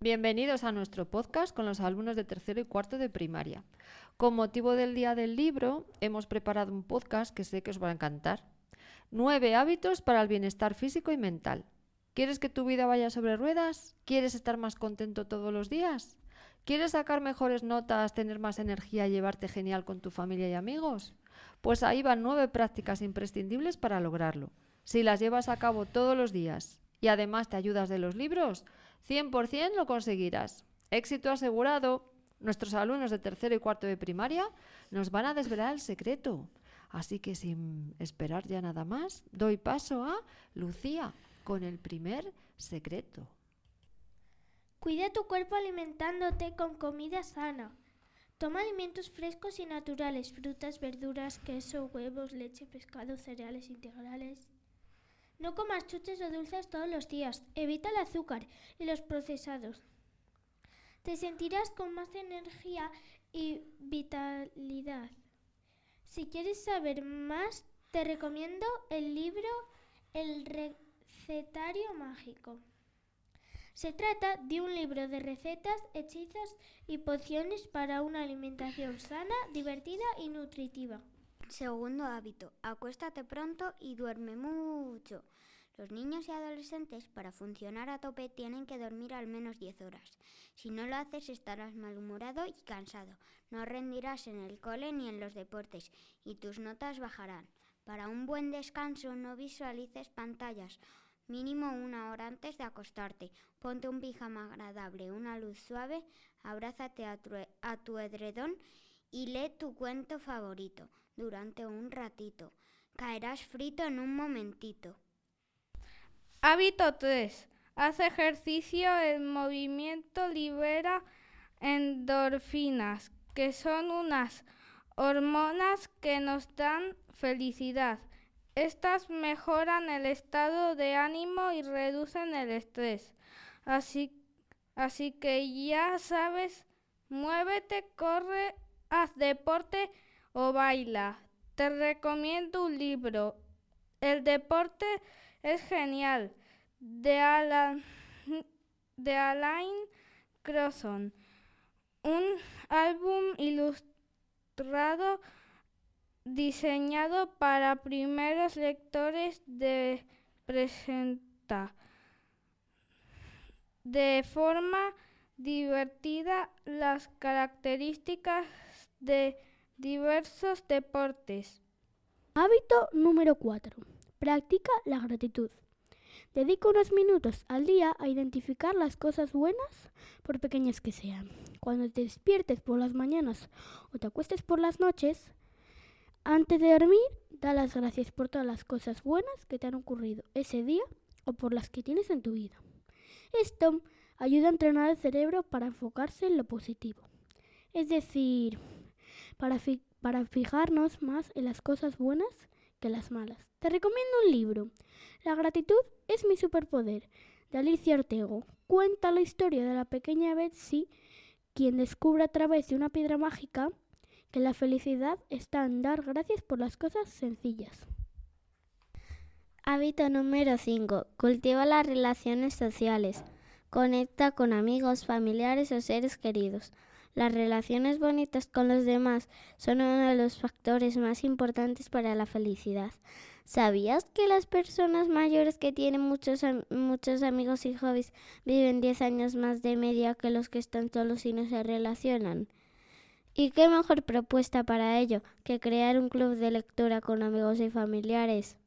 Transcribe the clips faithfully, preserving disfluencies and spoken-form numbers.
Bienvenidos a nuestro podcast con los alumnos de tercero y cuarto de primaria. Con motivo del Día del Libro, hemos preparado un podcast que sé que os va a encantar. Nueve hábitos para el bienestar físico y mental. ¿Quieres que tu vida vaya sobre ruedas? ¿Quieres estar más contento todos los días? ¿Quieres sacar mejores notas, tener más energía y llevarte genial con tu familia y amigos? Pues ahí van nueve prácticas imprescindibles para lograrlo. Si las llevas a cabo todos los días y además te ayudas de los libros, cien por ciento lo conseguirás. Éxito asegurado. Nuestros alumnos de tercero y cuarto de primaria nos van a desvelar el secreto. Así que sin esperar ya nada más, doy paso a Lucía con el primer secreto. Cuida tu cuerpo alimentándote con comida sana. Toma alimentos frescos y naturales, frutas, verduras, queso, huevos, leche, pescado, cereales integrales. No comas chuches o dulces todos los días. Evita el azúcar y los procesados. Te sentirás con más energía y vitalidad. Si quieres saber más, te recomiendo el libro El recetario mágico. Se trata de un libro de recetas, hechizos y pociones para una alimentación sana, divertida y nutritiva. Segundo hábito, acuéstate pronto y duerme mucho. Los niños y adolescentes para funcionar a tope tienen que dormir al menos diez horas. Si no lo haces estarás malhumorado y cansado. No rendirás en el cole ni en los deportes y tus notas bajarán. Para un buen descanso no visualices pantallas. Mínimo una hora antes de acostarte. Ponte un pijama agradable, una luz suave, abrázate a tu, a tu edredón y lee tu cuento favorito durante un ratito. Caerás frito en un momentito. Hábito tres. Haz ejercicio. El movimiento libera endorfinas, que son unas hormonas que nos dan felicidad. Estas mejoran el estado de ánimo y reducen el estrés. Así, así que ya sabes, muévete, corre, haz deporte o baila. Te recomiendo un libro. El deporte es genial, de Alan, de Alain Crosson. Un álbum ilustrado diseñado para primeros lectores de presenta de forma divertida las características de diversos deportes. Hábito número cuatro. Practica la gratitud. Dedica unos minutos al día a identificar las cosas buenas, por pequeñas que sean. Cuando te despiertes por las mañanas o te acuestes por las noches, antes de dormir, da las gracias por todas las cosas buenas que te han ocurrido ese día o por las que tienes en tu vida. Esto ayuda a entrenar el cerebro para enfocarse en lo positivo. Es decir, para, fi- para fijarnos más en las cosas buenas que las malas. Te recomiendo un libro. La gratitud es mi superpoder, de Alicia Ortego. Cuenta la historia de la pequeña Betsy, quien descubre a través de una piedra mágica que la felicidad está en dar gracias por las cosas sencillas. Hábito número cinco. Cultiva las relaciones sociales. Conecta con amigos, familiares o seres queridos. Las relaciones bonitas con los demás son uno de los factores más importantes para la felicidad. ¿Sabías que las personas mayores que tienen muchos, muchos amigos y hobbies viven diez años más de media que los que están solos y no se relacionan? ¿Y qué mejor propuesta para ello que crear un club de lectura con amigos y familiares?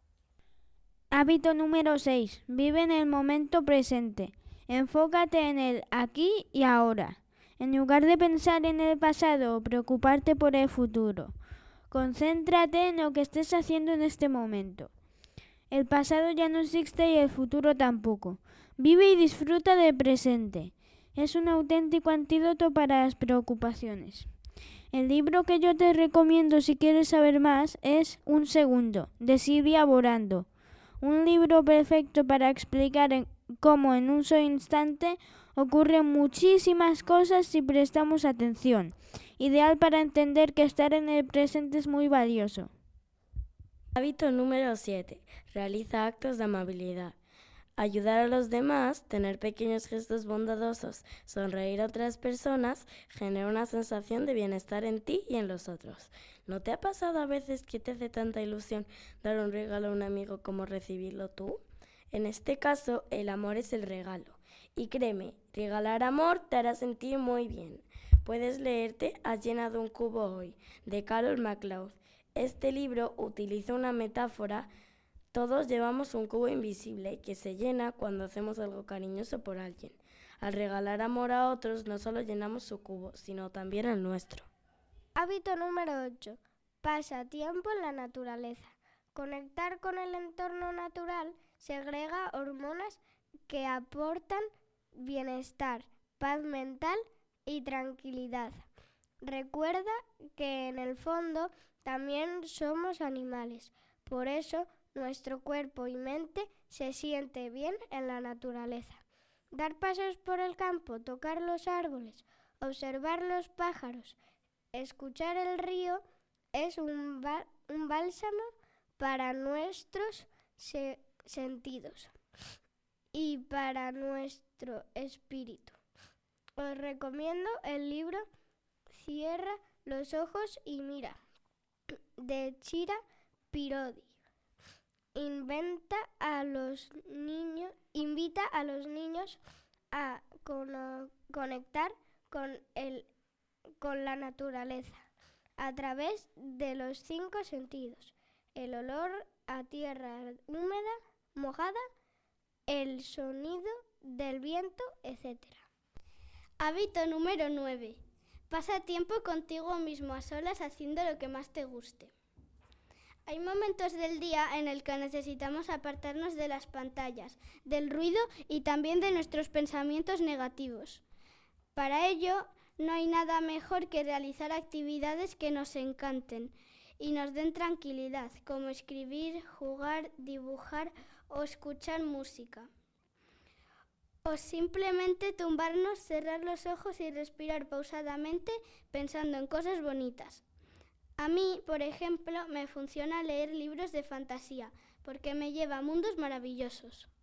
Hábito número seis. Vive en el momento presente. Enfócate en el aquí y ahora. En lugar de pensar en el pasado o preocuparte por el futuro, concéntrate en lo que estés haciendo en este momento. El pasado ya no existe y el futuro tampoco. Vive y disfruta del presente. Es un auténtico antídoto para las preocupaciones. El libro que yo te recomiendo si quieres saber más es Un segundo, de Silvia Borando. Un libro perfecto para explicar en cómo en un solo instante ocurren muchísimas cosas si prestamos atención. Ideal para entender que estar en el presente es muy valioso. Hábito número siete. Realiza actos de amabilidad. Ayudar a los demás, tener pequeños gestos bondadosos, sonreír a otras personas, genera una sensación de bienestar en ti y en los otros. ¿No te ha pasado a veces que te hace tanta ilusión dar un regalo a un amigo como recibirlo tú? En este caso, el amor es el regalo. Y créeme, regalar amor te hará sentir muy bien. Puedes leerte Has llenado un cubo hoy, de Carol McLeod. Este libro utiliza una metáfora. Todos llevamos un cubo invisible que se llena cuando hacemos algo cariñoso por alguien. Al regalar amor a otros, no solo llenamos su cubo, sino también el nuestro. Hábito número ocho. Pasa tiempo en la naturaleza. Conectar con el entorno natural segrega hormonas que aportan bienestar, paz mental y tranquilidad. Recuerda que en el fondo también somos animales. Por eso nuestro cuerpo y mente se siente bien en la naturaleza. Dar paseos por el campo, tocar los árboles, observar los pájaros, escuchar el río es un, ba- un bálsamo para nuestros se- sentidos y para nuestro espíritu. Os recomiendo el libro Cierra los ojos y mira, de Chira Pirodi. Inventa a los niños, invita a los niños a cono- conectar con, el, con la naturaleza a través de los cinco sentidos: el olor a tierra húmeda, mojada, el sonido del viento, etcétera. Hábito número nueve. Pasa tiempo contigo mismo a solas haciendo lo que más te guste. Hay momentos del día en el que necesitamos apartarnos de las pantallas, del ruido y también de nuestros pensamientos negativos. Para ello, no hay nada mejor que realizar actividades que nos encanten y nos den tranquilidad, como escribir, jugar, dibujar o escuchar música. O simplemente tumbarnos, cerrar los ojos y respirar pausadamente pensando en cosas bonitas. A mí, por ejemplo, me funciona leer libros de fantasía porque me lleva a mundos maravillosos.